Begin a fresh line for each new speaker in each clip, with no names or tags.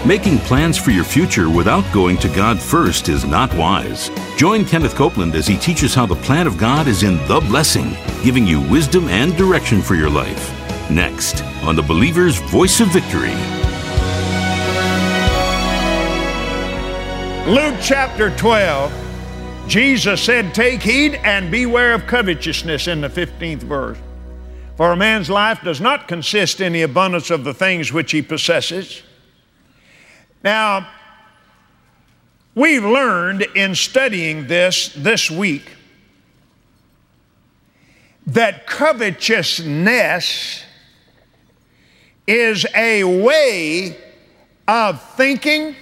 Making plans for your future without going to God first is not wise. Join Kenneth Copeland as he teaches how the plan of God is in the blessing, giving you wisdom and direction for your life. Next, on the Believer's Voice of Victory.
Luke chapter 12, Jesus said, "Take heed and beware of covetousness," in the 15th verse. "For a man's life does not consist in the abundance of the things which he possesses." Now, we've learned in studying this week that covetousness is a way of thinking,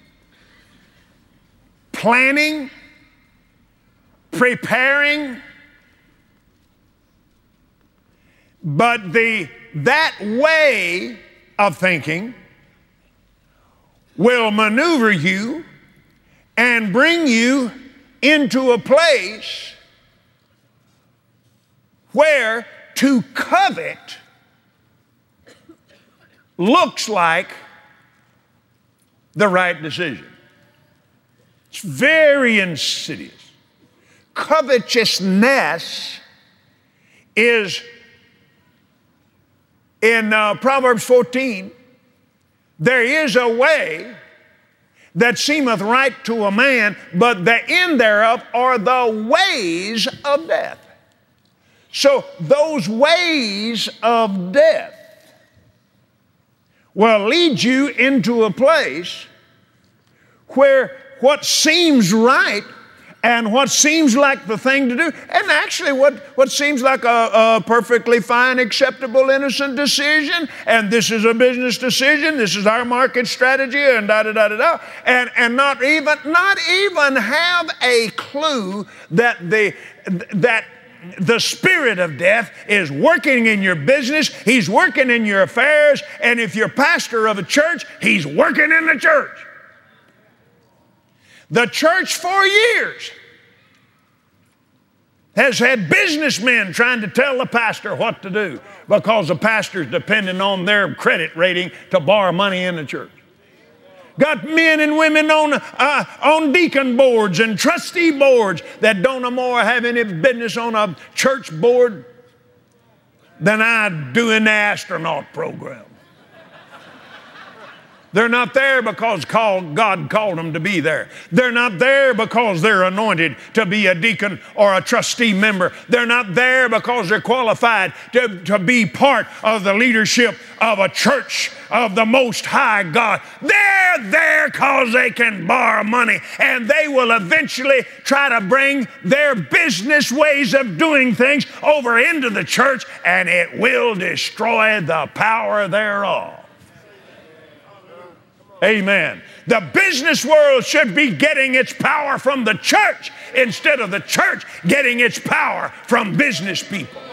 planning, preparing, but that way of thinking will maneuver you and bring you into a place where to covet looks like the right decision. It's very insidious. Covetousness is in Proverbs 14. There is a way that seemeth right to a man, but the end thereof are the ways of death. So those ways of death will lead you into a place where what seems right and what seems like the thing to do, and actually what seems like a perfectly fine, acceptable, innocent decision, and this is a business decision, this is our market strategy, and da-da-da-da-da, and not even have a clue that the spirit of death is working in your business, he's working in your affairs, and if you're pastor of a church, he's working in the church. The church for years has had businessmen trying to tell the pastor what to do because the pastor's depending on their credit rating to borrow money in the church. Got men and women on deacon boards and trustee boards that don't no more have any business on a church board than I do in the astronaut program. They're not there because God called them to be there. They're not there because they're anointed to be a deacon or a trustee member. They're not there because they're qualified to be part of the leadership of a church of the Most High God. They're there because they can borrow money, and they will eventually try to bring their business ways of doing things over into the church, and it will destroy the power thereof. Amen. The business world should be getting its power from the church instead of the church getting its power from business people.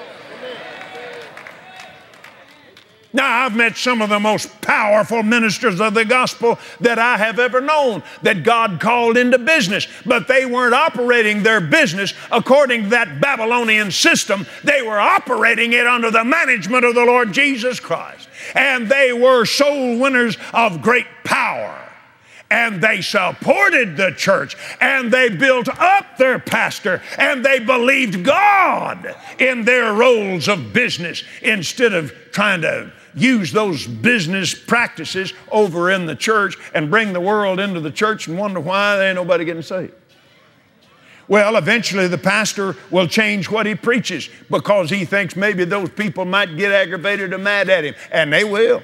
Now, I've met some of the most powerful ministers of the gospel that I have ever known that God called into business, but they weren't operating their business according to that Babylonian system. They were operating it under the management of the Lord Jesus Christ. And they were soul winners of great power. And they supported the church, and they built up their pastor, and they believed God in their roles of business instead of trying to use those business practices over in the church and bring the world into the church and wonder why there ain't nobody getting saved. Well, eventually the pastor will change what he preaches because he thinks maybe those people might get aggravated or mad at him, and they will.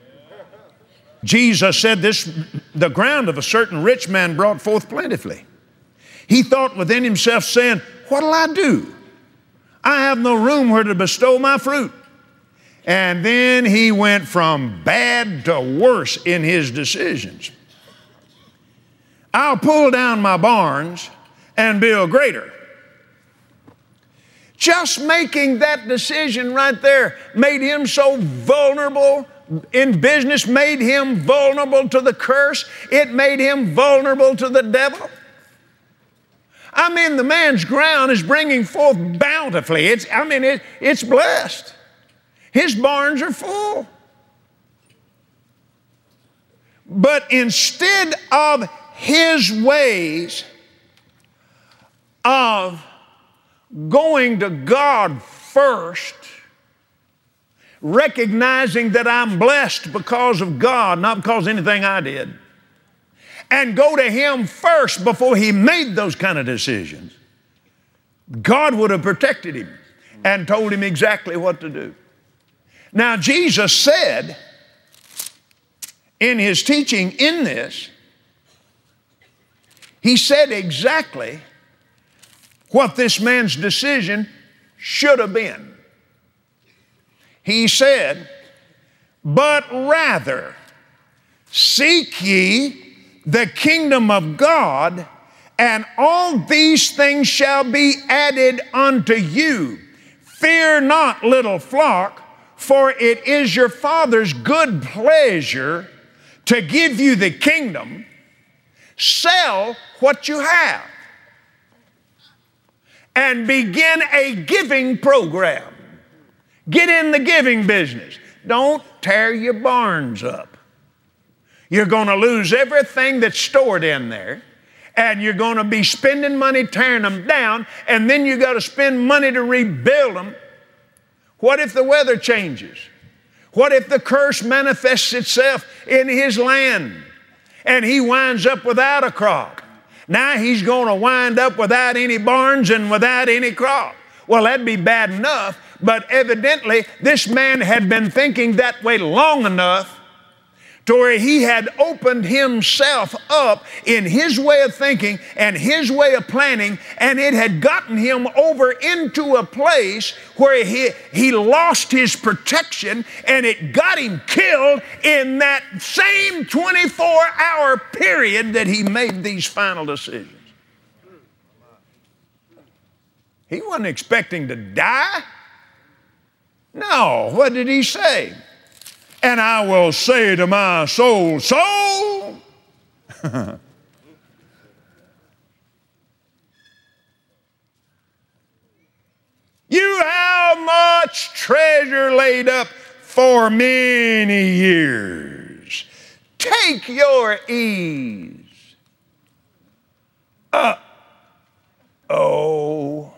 Jesus said this, the ground of a certain rich man brought forth plentifully. He thought within himself, saying, what'll I do? I have no room where to bestow my fruit. And then he went from bad to worse in his decisions. I'll pull down my barns and build greater. Just making that decision right there made him so vulnerable in business, made him vulnerable to the curse. It made him vulnerable to the devil. I mean, the man's ground is bringing forth bountifully. It's blessed. His barns are full. But instead of his ways of going to God first, recognizing that I'm blessed because of God, not because of anything I did, and go to Him first before he made those kind of decisions, God would have protected him and told him exactly what to do. Now, Jesus said in his teaching in this, he said exactly what this man's decision should have been. He said, "But rather seek ye the kingdom of God, and all these things shall be added unto you. Fear not, little flock, for it is your Father's good pleasure to give you the kingdom. Sell what you have and begin a giving program. Get in the giving business. Don't tear your barns up. You're going to lose everything that's stored in there, and you're going to be spending money tearing them down, and then you got to spend money to rebuild them. What if the weather changes? What if the curse manifests itself in his land and he winds up without a crop? Now he's going to wind up without any barns and without any crop. Well, that'd be bad enough, but evidently this man had been thinking that way long enough to where he had opened himself up in his way of thinking and his way of planning, and it had gotten him over into a place where he lost his protection, and it got him killed in that same 24-hour period that he made these final decisions. He wasn't expecting to die. No, what did he say? And I will say to my soul, soul, you have much treasure laid up for many years. Take your ease. Oh,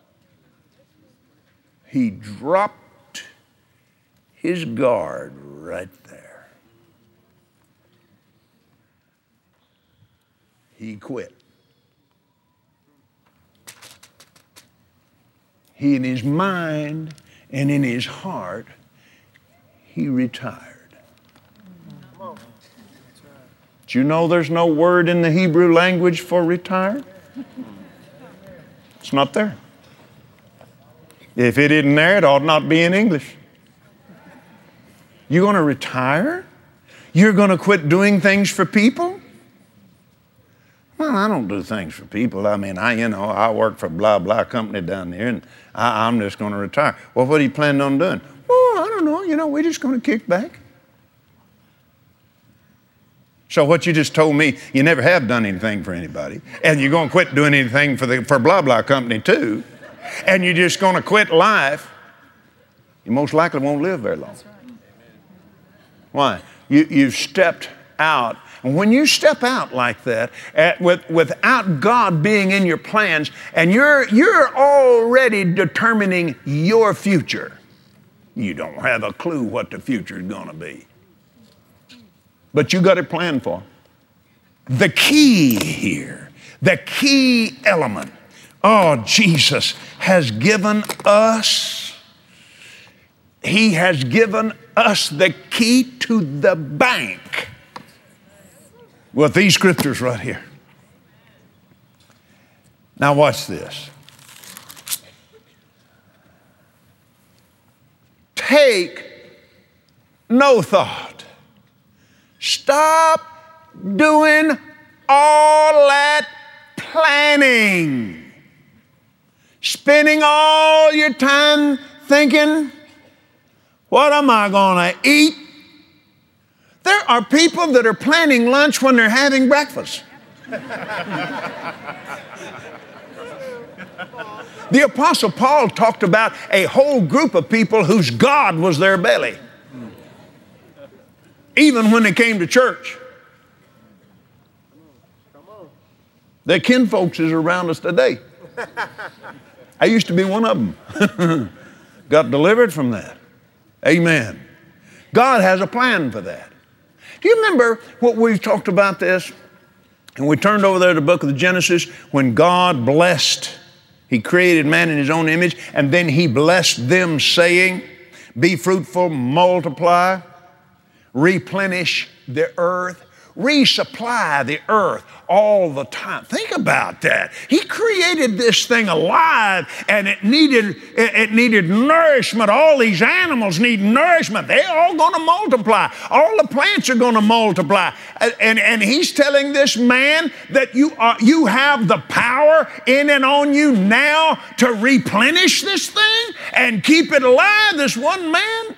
he dropped his guard right there. He quit. He, in his mind and in his heart, he retired. Do you know there's no word in the Hebrew language for retire? It's not there. If it isn't there, it ought not be in English. You're going to retire? You're going to quit doing things for people? Well, I don't do things for people. I mean, I work for blah, blah company down there, and I'm just going to retire. Well, what are you planning on doing? Oh, I don't know. We're just going to kick back. So what you just told me, you never have done anything for anybody, and you're going to quit doing anything for blah, blah company too, and you're just going to quit life, you most likely won't live very long. Why? You've stepped out. And when you step out like that, without God being in your plans, and you're already determining your future, you don't have a clue what the future is going to be. But you got it planned for. The key here, the key element, Jesus has given us, He has given us the key to the bank with these scriptures right here. Now watch this. Take no thought. Stop doing all that planning. Spending all your time thinking, what am I going to eat? There are people that are planning lunch when they're having breakfast. The Apostle Paul talked about a whole group of people whose God was their belly. Even when they came to church. Their kinfolks is around us today. I used to be one of them. Got delivered from that. Amen. God has a plan for that. Do you remember what we've talked about this? And we turned over there to the book of the Genesis when God blessed. He created man in his own image, and then he blessed them, saying, be fruitful, multiply, replenish the earth, resupply the earth all the time. Think about that. He created this thing alive, and it needed nourishment. All these animals need nourishment. They're all going to multiply. All the plants are going to multiply. And he's telling this man that you have the power in and on you now to replenish this thing and keep it alive, this one man.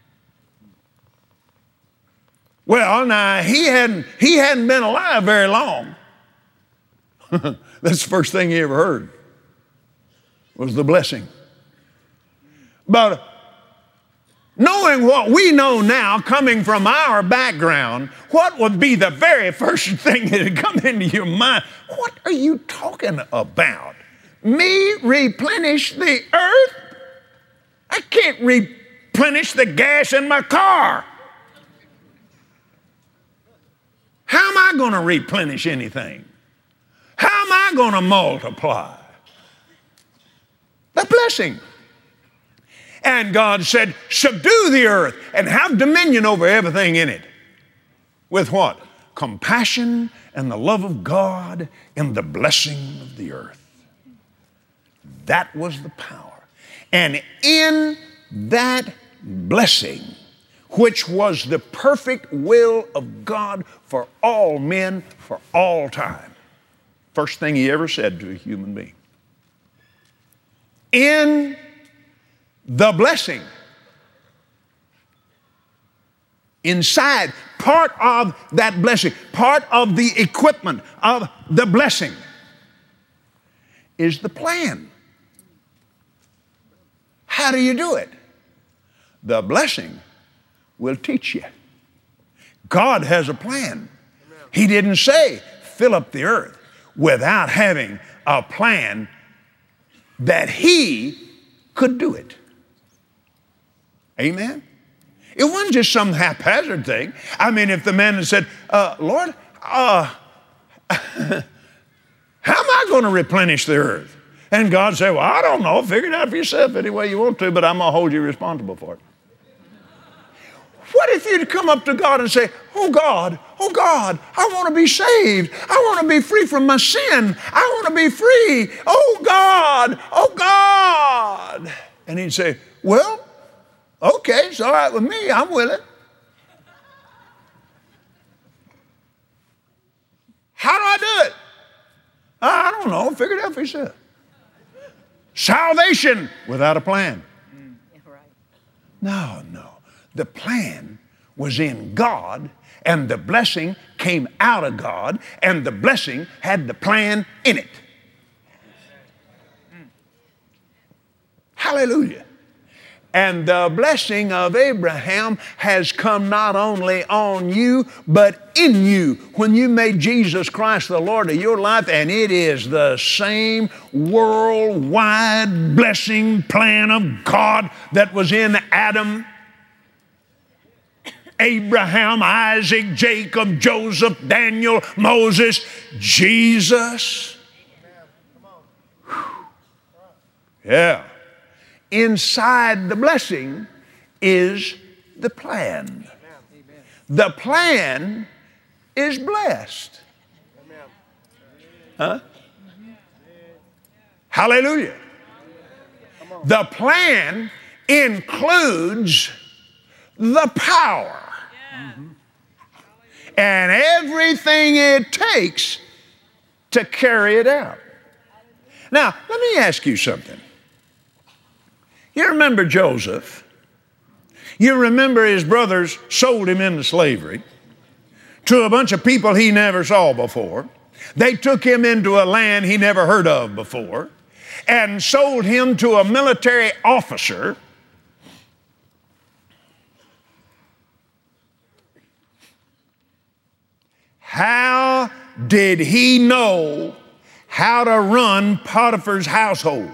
Well, now, he hadn't been alive very long. That's the first thing he ever heard was the blessing. But knowing what we know now, coming from our background, what would be the very first thing that would come into your mind? What are you talking about? Me replenish the earth? I can't replenish the gas in my car. How am I going to replenish anything? How am I going to multiply? The blessing. And God said, subdue the earth and have dominion over everything in it. With what? Compassion and the love of God and the blessing of the earth. That was the power. And in that blessing, which was the perfect will of God for all men, for all time. First thing he ever said to a human being. In the blessing, inside, part of that blessing, part of the equipment of the blessing is the plan. How do you do it? The blessing will teach you. God has a plan. He didn't say fill up the earth without having a plan that he could do it. Amen? It wasn't just some haphazard thing. I mean, if the man had said, Lord, how am I going to replenish the earth? And God said, well, I don't know. Figure it out for yourself any way you want to, but I'm going to hold you responsible for it. What if you'd come up to God and say, oh God, I want to be saved. I want to be free from my sin. I want to be free. Oh God. And he'd say, well, okay, it's all right with me. I'm willing. How do I do it? I don't know. Figure it out for yourself. Salvation without a plan. No. The plan was in God, and the blessing came out of God, and the blessing had the plan in it. Hallelujah. And the blessing of Abraham has come not only on you, but in you when you made Jesus Christ the Lord of your life, and it is the same worldwide blessing plan of God that was in Adam, Abraham, Isaac, Jacob, Joseph, Daniel, Moses, Jesus. Yeah. Inside the blessing is the plan. The plan is blessed. Huh? Hallelujah. The plan includes the power. And everything it takes to carry it out. Now, let me ask you something. You remember Joseph. You remember his brothers sold him into slavery to a bunch of people he never saw before. They took him into a land he never heard of before and sold him to a military officer. How did he know how to run Potiphar's household.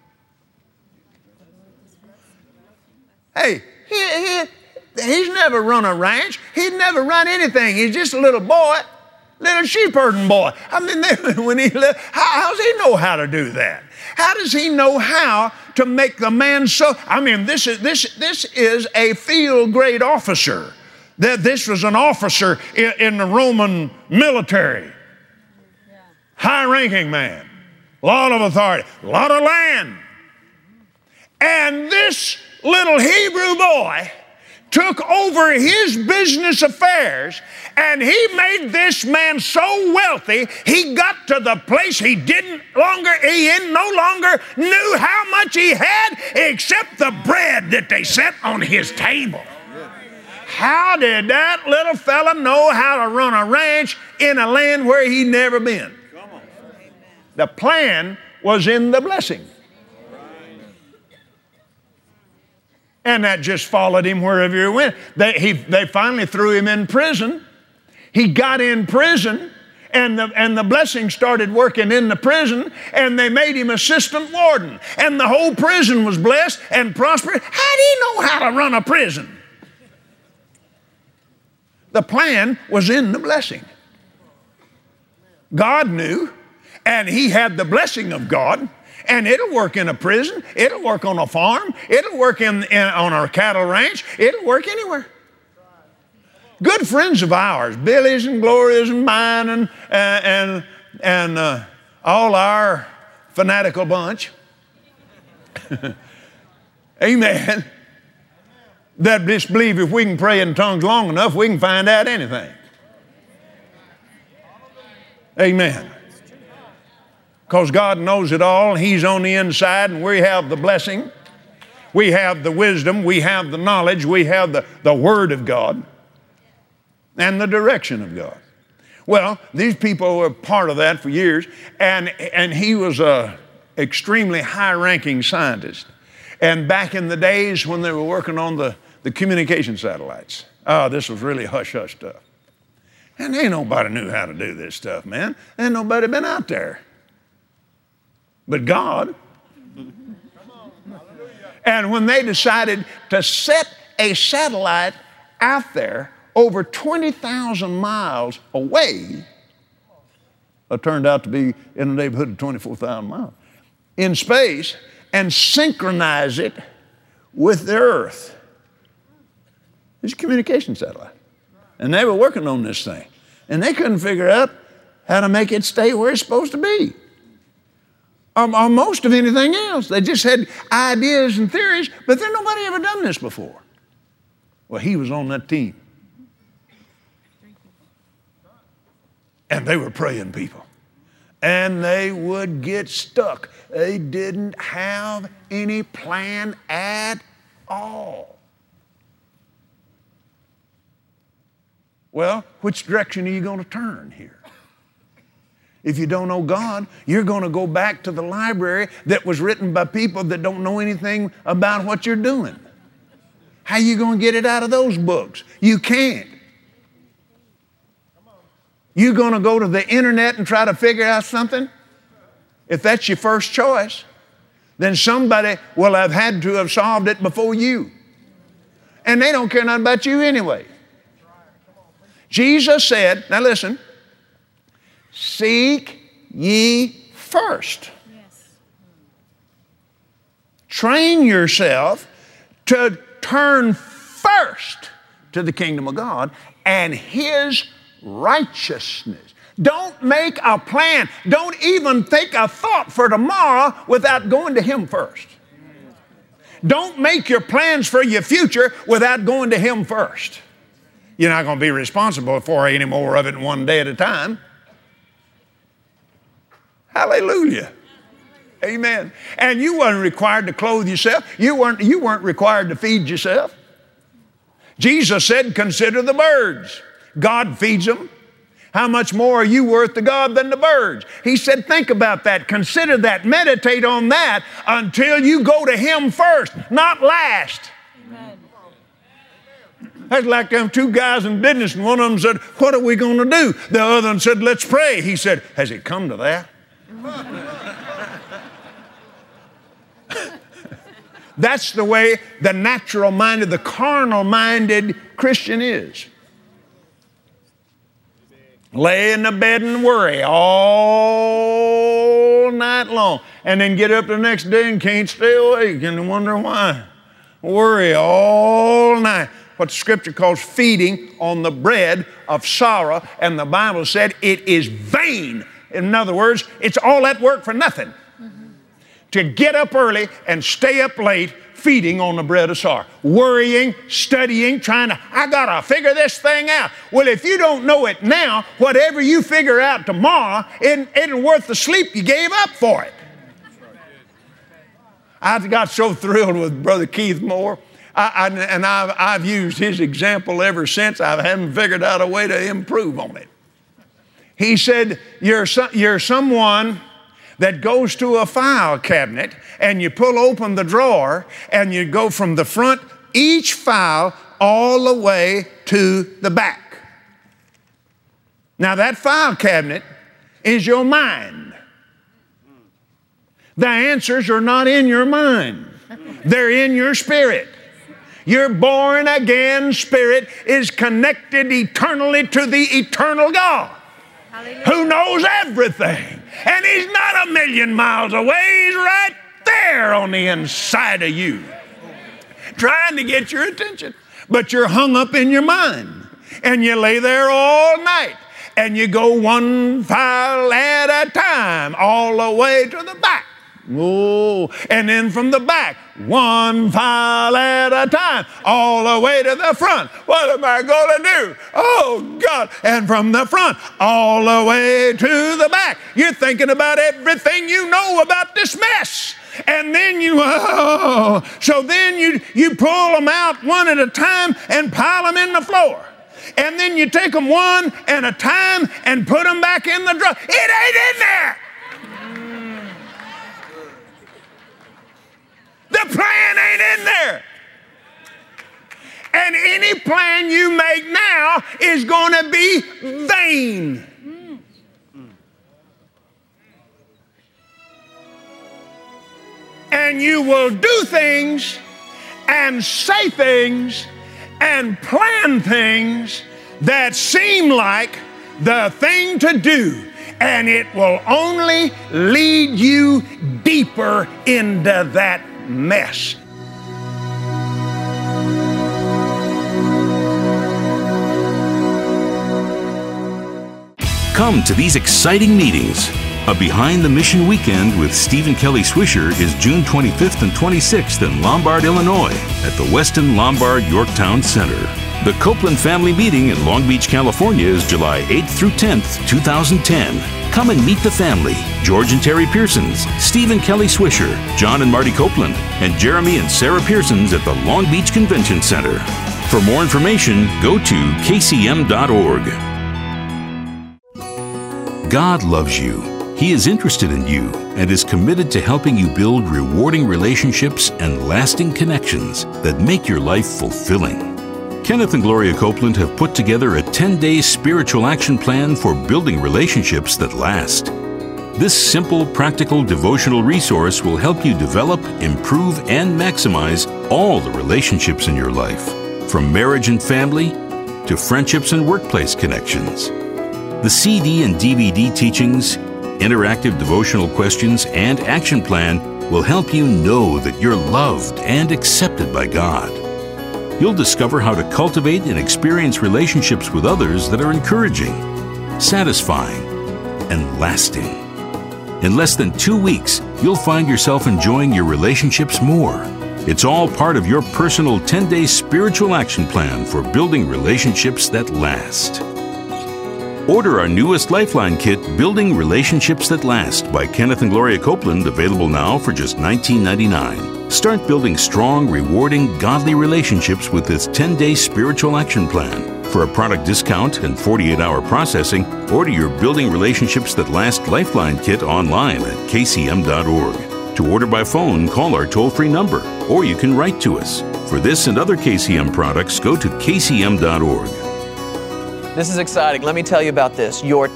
Hey, he's never run a ranch. He'd never run anything. He's just a little boy, little sheep herding boy. I mean, when he left, how does he know how to do that? How does he know how to make the man so? I mean, this is a field-grade officer. This was an officer in the Roman military. High-ranking man. A lot of authority. A lot of land. And this little Hebrew boy took over his business affairs, and he made this man so wealthy, he got to the place he no longer knew how much he had except the bread that they set on his table. How did that little fella know how to run a ranch in a land where he'd never been? The plan was in the blessing. And that just followed him wherever he went. They finally threw him in prison. He got in prison, and the blessing started working in the prison, and they made him assistant warden. And the whole prison was blessed and prosperous. How do you know how to run a prison? The plan was in the blessing. God knew, and he had the blessing of God. And it'll work in a prison. It'll work on a farm. It'll work on a cattle ranch. It'll work anywhere. Good friends of ours, Billy's and Gloria's and mine and all our fanatical bunch. Amen. That just believe if we can pray in tongues long enough, we can find out anything. Amen. Because God knows it all. He's on the inside, and we have the blessing. We have the wisdom. We have the knowledge. We have the Word of God and the direction of God. Well, these people were part of that for years, and he was an extremely high-ranking scientist. And back in the days when they were working on the communication satellites, this was really hush-hush stuff. And ain't nobody knew how to do this stuff, man. Ain't nobody been out there. But God. And when they decided to set a satellite out there over 20,000 miles away, it turned out to be in the neighborhood of 24,000 miles, in space, and synchronize it with the earth. It's a communication satellite. And they were working on this thing. And they couldn't figure out how to make it stay where it's supposed to be. Or most of anything else. They just had ideas and theories, but there's nobody ever done this before. Well, he was on that team. And they were praying people. And they would get stuck. They didn't have any plan at all. Well, which direction are you going to turn here? If you don't know God, you're going to go back to the library that was written by people that don't know anything about what you're doing. How are you going to get it out of those books? You can't. You're going to go to the internet and try to figure out something? If that's your first choice, then somebody will have had to have solved it before you. And they don't care nothing about you anyway. Jesus said, now listen, seek ye first. Yes. Train yourself to turn first to the kingdom of God and His righteousness. Don't make a plan. Don't even think a thought for tomorrow without going to Him first. Don't make your plans for your future without going to Him first. You're not going to be responsible for any more of it one day at a time. Hallelujah. Amen. And you weren't required to clothe yourself. You weren't required to feed yourself. Jesus said, consider the birds. God feeds them. How much more are you worth to God than the birds? He said, think about that. Consider that. Meditate on that until you go to Him first, not last. Amen. That's like them two guys in business, and one of them said, what are we going to do? The other one said, let's pray. He said, has it come to that? That's the way the natural-minded, the carnal-minded Christian is. Lay in the bed and worry all night long, and then get up the next day and can't stay awake and wonder why. Worry all night. What the Scripture calls feeding on the bread of sorrow, and the Bible said it is vain. In other words, it's all that work for nothing. To get up early and stay up late feeding on the bread of sorrow. Worrying, studying, I gotta figure this thing out. Well, if you don't know it now, whatever you figure out tomorrow, it isn't worth the sleep you gave up for it. I got so thrilled with Brother Keith Moore. I've used his example ever since. I haven't figured out a way to improve on it. He said, you're someone that goes to a file cabinet and you pull open the drawer and you go from the front, each file, all the way to the back. Now that file cabinet is your mind. The answers are not in your mind. They're in your spirit. Your born again spirit is connected eternally to the eternal God. Hallelujah. Who knows everything. And He's not a million miles away. He's right there on the inside of you, trying to get your attention. But you're hung up in your mind, and you lay there all night, and you go one file at a time, all the way to the back. Oh, and then from the back, one file at a time, all the way to the front. What am I going to do? Oh, God. And from the front, all the way to the back. You're thinking about everything you know about this mess. And then so then you pull them out one at a time and pile them in the floor. And then you take them one at a time and put them back in the drawer. It ain't in there. The plan ain't in there. And any plan you make now is going to be vain. And you will do things and say things and plan things that seem like the thing to do. And it will only lead you deeper into that mess.
Come to these exciting meetings. A Behind the Mission weekend with Stephen Kelly Swisher is June 25th and 26th in Lombard, Illinois at the Westin Lombard Yorktown Center. The Copeland Family Meeting in Long Beach, California is July 8th through 10th, 2010. Come and meet the family, George and Terry Pearsons, Stephen Kelly Swisher, John and Marty Copeland, and Jeremy and Sarah Pearsons at the Long Beach Convention Center. For more information, go to kcm.org. God loves you. He is interested in you and is committed to helping you build rewarding relationships and lasting connections that make your life fulfilling. Kenneth and Gloria Copeland have put together a 10-day spiritual action plan for building relationships that last. This simple, practical devotional resource will help you develop, improve, and maximize all the relationships in your life, from marriage and family to friendships and workplace connections. The CD and DVD teachings, interactive devotional questions, and action plan will help you know that you're loved and accepted by God. You'll discover how to cultivate and experience relationships with others that are encouraging, satisfying, and lasting. In less than 2 weeks, you'll find yourself enjoying your relationships more. It's all part of your personal 10-day spiritual action plan for building relationships that last. Order our newest Lifeline kit, Building Relationships That Last, by Kenneth and Gloria Copeland, available now for just $19.99. Start building strong, rewarding, godly relationships with this 10-day spiritual action plan. For a product discount and 48-hour processing, order your Building Relationships That Last Lifeline kit online at kcm.org. To order by phone, call our toll-free number, or you can write to us. For this and other KCM products, go to kcm.org.
This is exciting. Let me tell you about this. Your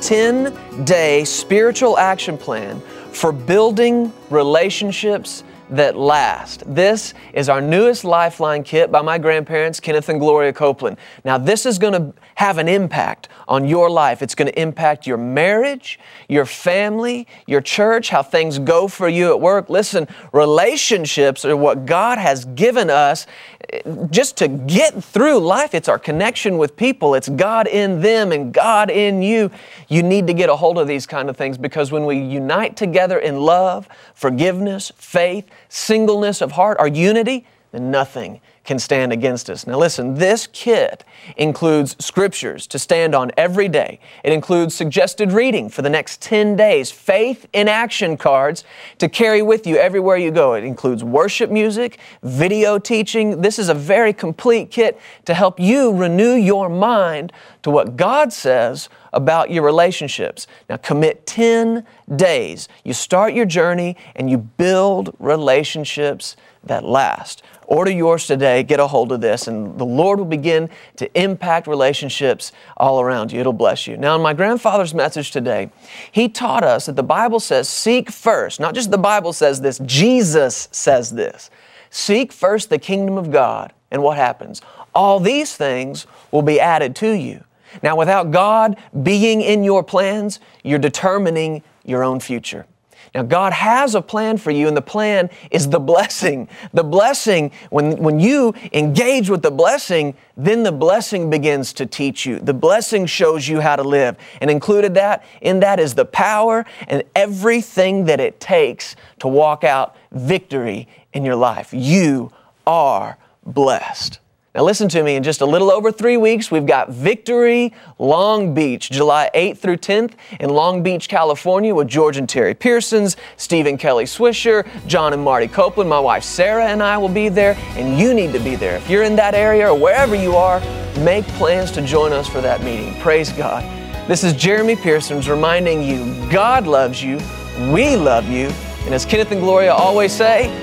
10-day spiritual action plan for building relationships that last. This is our newest Lifeline kit by my grandparents, Kenneth and Gloria Copeland. Now, this is going to have an impact on your life. It's going to impact your marriage, your family, your church, how things go for you at work. Listen, relationships are what God has given us just to get through life. It's our connection with people. It's God in them and God in you. You need to get a hold of these kind of things, because when we unite together in love, forgiveness, faith, singleness of heart, our unity, then nothing can stand against us. Now listen, this kit includes scriptures to stand on every day. It includes suggested reading for the next 10 days, faith in action cards to carry with you everywhere you go. It includes worship music, video teaching. This is a very complete kit to help you renew your mind to what God says about your relationships. Now commit 10 days. You start your journey and you build relationships that last. Order yours today, get a hold of this, and the Lord will begin to impact relationships all around you. It'll bless you. Now, in my grandfather's message today, he taught us that the Bible says, seek first. Not just the Bible says this, Jesus says this. Seek first the kingdom of God, and what happens? All these things will be added to you. Now, without God being in your plans, you're determining your own future. Now, God has a plan for you, and the plan is the blessing. The blessing, when you engage with the blessing, then the blessing begins to teach you. The blessing shows you how to live. And included in that is the power and everything that it takes to walk out victory in your life. You are blessed. Now listen to me, in just a little over 3 weeks, we've got Victory Long Beach, July 8th through 10th in Long Beach, California, with George and Terry Pearsons, Stephen Kelly Swisher, John and Marty Copeland. My wife Sarah and I will be there, and you need to be there. If you're in that area or wherever you are, make plans to join us for that meeting. Praise God. This is Jeremy Pearsons reminding you, God loves you, we love you, and as Kenneth and Gloria always say,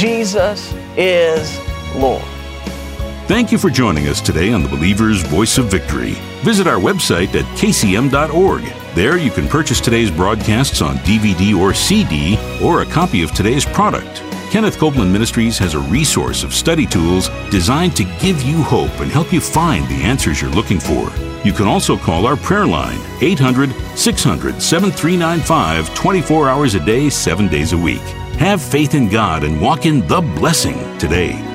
Jesus is Lord.
Thank you for joining us today on the Believer's Voice of Victory. Visit our website at kcm.org. There you can purchase today's broadcasts on DVD or CD, or a copy of today's product. Kenneth Copeland Ministries has a resource of study tools designed to give you hope and help you find the answers you're looking for. You can also call our prayer line, 800-600-7395, 24 hours a day, 7 days a week. Have faith in God and walk in the blessing today.